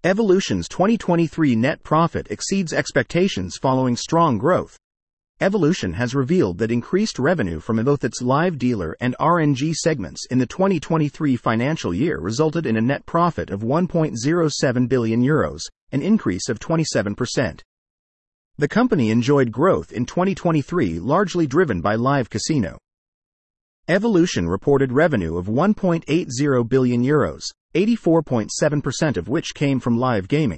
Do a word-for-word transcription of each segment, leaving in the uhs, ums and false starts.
Evolution's twenty twenty-three net profit exceeds expectations following strong growth. Evolution has revealed that increased revenue from both its live dealer and R N G segments in the twenty twenty-three financial year resulted in a net profit of one point zero seven billion euros, an increase of twenty-seven percent. The company enjoyed growth in twenty twenty-three largely driven by live casino. Evolution reported revenue of one point eight zero billion euros, eighty-four point seven percent of which came from live gaming.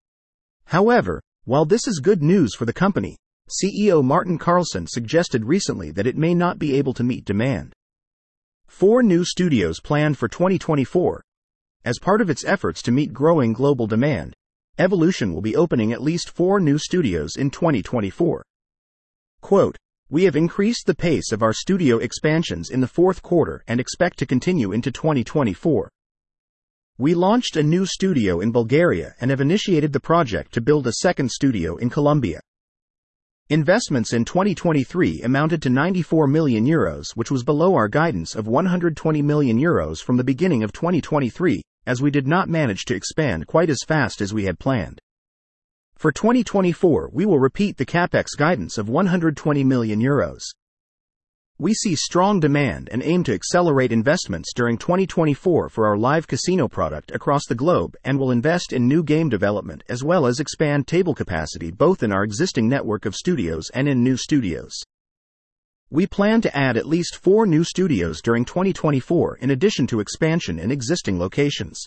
However, while this is good news for the company, C E O Martin Carlson suggested recently that it may not be able to meet demand. Four new studios planned for twenty twenty-four. As part of its efforts to meet growing global demand, Evolution will be opening at least four new studios in twenty twenty-four. Quote, "We have increased the pace of our studio expansions in the fourth quarter and expect to continue into twenty twenty-four. We launched a new studio in Bulgaria and have initiated the project to build a second studio in Colombia. Investments in twenty twenty-three amounted to ninety-four million euros, which was below our guidance of one hundred twenty million euros from the beginning of twenty twenty-three, as we did not manage to expand quite as fast as we had planned. For twenty twenty-four, we will repeat the CapEx guidance of one hundred twenty million euros. We see strong demand and aim to accelerate investments during twenty twenty-four for our live casino product across the globe and will invest in new game development as well as expand table capacity both in our existing network of studios and in new studios. We plan to add at least four new studios during twenty twenty-four in addition to expansion in existing locations."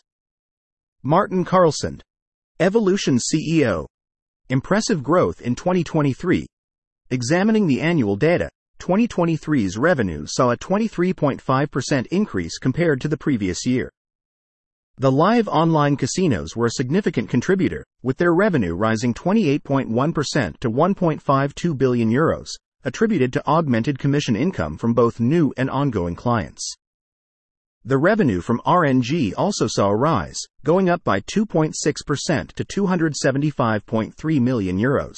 Martin Carlson, Evolution C E O. Impressive growth in twenty twenty-three. Examining the annual data, twenty twenty-three's revenue saw a twenty-three point five percent increase compared to the previous year. The live online casinos were a significant contributor, with their revenue rising twenty-eight point one percent to one point five two billion euros, attributed to augmented commission income from both new and ongoing clients. The revenue from R N G also saw a rise, going up by two point six percent to two hundred seventy-five point three million euros.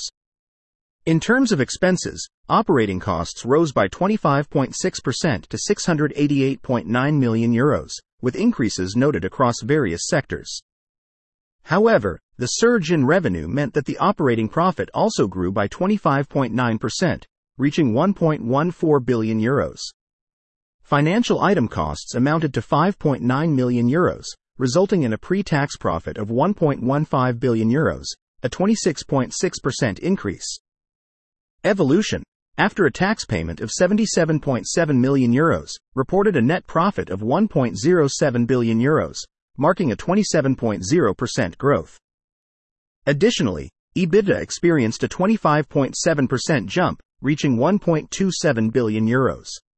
In terms of expenses, operating costs rose by twenty-five point six percent to six hundred eighty-eight point nine million euros, with increases noted across various sectors. However, the surge in revenue meant that the operating profit also grew by twenty-five point nine percent, reaching one point one four billion euros. Financial item costs amounted to five point nine million euros, resulting in a pre-tax profit of one point one five billion euros, a twenty-six point six percent increase. Evolution, after a tax payment of seventy-seven point seven million euros, reported a net profit of one point zero seven billion euros, marking a twenty-seven point zero percent growth. Additionally, EBITDA experienced a twenty-five point seven percent jump, reaching one point two seven billion euros.